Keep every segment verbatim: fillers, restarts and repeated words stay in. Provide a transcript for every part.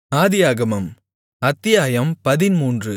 ஆதியாகமம் அத்தியாயம் பதிமூன்று.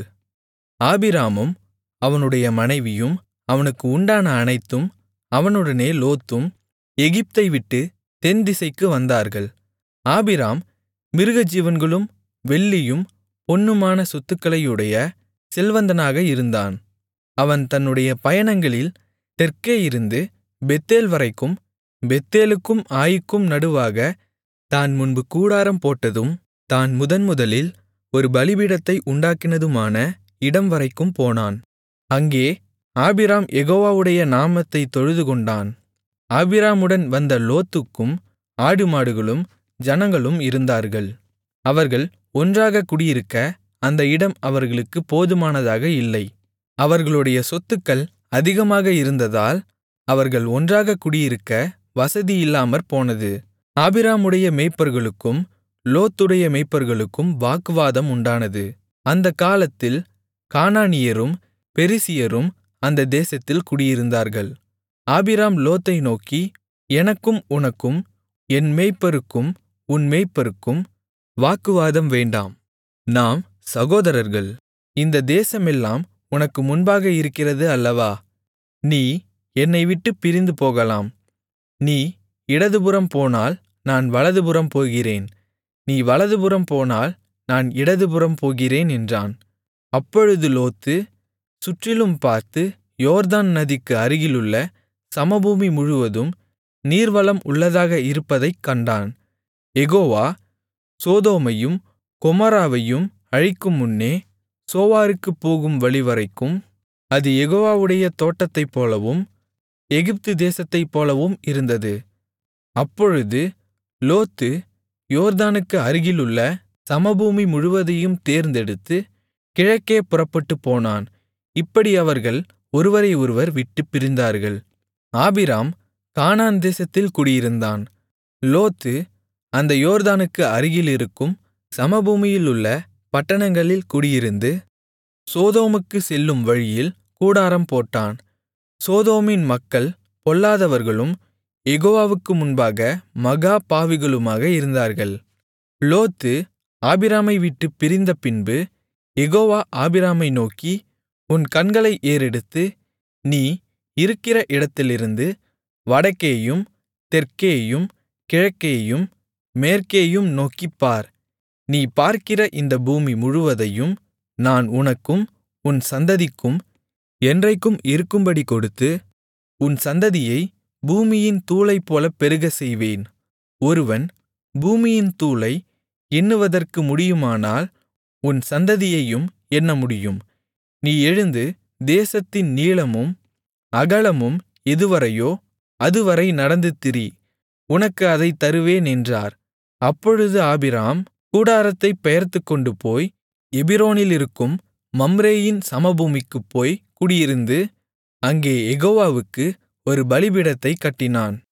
ஆபிராமும் அவனுடைய மனைவியும் அவனுக்கு உண்டான அனைத்தும் அவனுடனே லோத்தும் எகிப்தைவிட்டுத் தென்திசைக்கு வந்தார்கள். ஆபிராம் மிருகஜீவன்களும் வெள்ளியும் பொன்னுமான சொத்துக்களையுடைய செல்வந்தனாக இருந்தான். அவன் தன்னுடைய பயணங்களில் தெற்கே இருந்து பெத்தேல் வரைக்கும், பெத்தேலுக்கும் ஆயீக்கும் நடுவாகத் தான் முன்பு கூடாரம் போட்டதும் தான் முதன்முதலில் ஒரு பலிபீடத்தை உண்டாக்கினதுமான இடம்வரைக்கும் போனான். அங்கே ஆபிராம் யெகோவாவுடைய நாமத்தைத் தொழுதுகொண்டான். ஆபிராமுடன் வந்த லோத்துக்கும் ஆடுமாடுகளும் ஜனங்களும் இருந்தார்கள். அவர்கள் ஒன்றாகக் குடியிருக்க அந்த இடம் அவர்களுக்குப் போதுமானதாக இல்லை. அவர்களுடைய சொத்துக்கள் அதிகமாக இருந்ததால் அவர்கள் ஒன்றாகக் குடியிருக்க வசதியில்லாமற் போனது. ஆபிராமுடைய மேய்ப்பர்களுக்கும் லோத்துடைய மேய்ப்பர்களுக்கும் வாக்குவாதம் உண்டானது. அந்தக் காலத்தில் கானானியரும் பெரிசியரும் அந்த தேசத்தில் குடியிருந்தார்கள். ஆபிராம் லோத்தை நோக்கி, எனக்கும் உனக்கும் என் மேய்ப்பருக்கும் உன் மேய்ப்பருக்கும் வாக்குவாதம் வேண்டாம். நாம் சகோதரர்கள். இந்த தேசமெல்லாம் உனக்கு முன்பாக இருக்கிறது அல்லவா? நீ என்னைவிட்டுப் பிரிந்து போகலாம். நீ இடதுபுறம் போனால் நான் வலதுபுறம் போகிறேன், நீ வலதுபுறம் போனால் நான் இடதுபுறம் போகிறேன் என்றான். அப்பொழுது லோத்து சுற்றிலும் பார்த்து யோர்தான் நதிக்கு அருகிலுள்ள சமபூமி முழுவதும் நீர்வளம் உள்ளதாக இருப்பதைக் கண்டான். யெகோவா சோதோமையும் கொமோராவையும் அழிக்குமுன்னே சோவாருக்குப் போகும் வழிவரைக்கும் அது யெகோவாவுடைய தோட்டத்தைப்போலவும் எகிப்து தேசத்தைப்போலவும் இருந்தது. அப்பொழுது லோத்து யோர்தானுக்கு அருகிலுள்ள சமபூமி முழுவதையும் தேர்ந்தெடுத்து கிழக்கே புறப்பட்டுப் போனான். இப்படி அவர்கள் ஒருவரை ஒருவர் விட்டுப் பிரிந்தார்கள். ஆபிராம் கானான் தேசத்தில் குடியிருந்தான். லோத்து அந்த யோர்தானுக்கு அருகிலிருக்கும் சமபூமியிலுள்ள பட்டணங்களில் குடியிருந்து சோதோமுக்குச் செல்லும் வழியில் கூடாரம் போட்டான். சோதோமின் மக்கள் பொல்லாதவர்களும் யெகோவாவுக்கு முன்பாக மகா பாவிகளுமாக இருந்தார்கள். லோத்து ஆபிராமை விட்டுப் பிரிந்த பின்பு யெகோவா ஆபிராமை நோக்கி, உன் கண்களை ஏறெடுத்து நீ இருக்கிற இடத்திலிருந்து வடக்கேயும் தெற்கேயும் கிழக்கேயும் மேற்கேயும் நோக்கிப் பார். நீ பார்க்கிற இந்த பூமி முழுவதையும் நான் உனக்கும் உன் சந்ததிக்கும் என்றைக்கும் இருக்கும்படி கொடுத்து, உன் சந்ததியை பூமியின் தூளைப்போலப் பெருகச் செய்வேன். ஒருவன் பூமியின் தூளை எண்ணுவதற்கு முடியுமானால் உன் சந்ததியையும் எண்ண முடியும். நீ எழுந்து தேசத்தின் நீளமும் அகலமும் எதுவரையோ அதுவரை நடந்து திரி, உனக்கு அதைத் தருவேன் என்றார். அப்பொழுது ஆபிராம் கூடாரத்தைப் பெயர்த்துக்கொண்டு போய் எபிரோனிலிருக்கும் மம்ரேயின் சமபூமிக்குப் போய் குடியிருந்து அங்கே யெகோவாவுக்கு ஒரு பலிபீடத்தைக் கட்டினான்.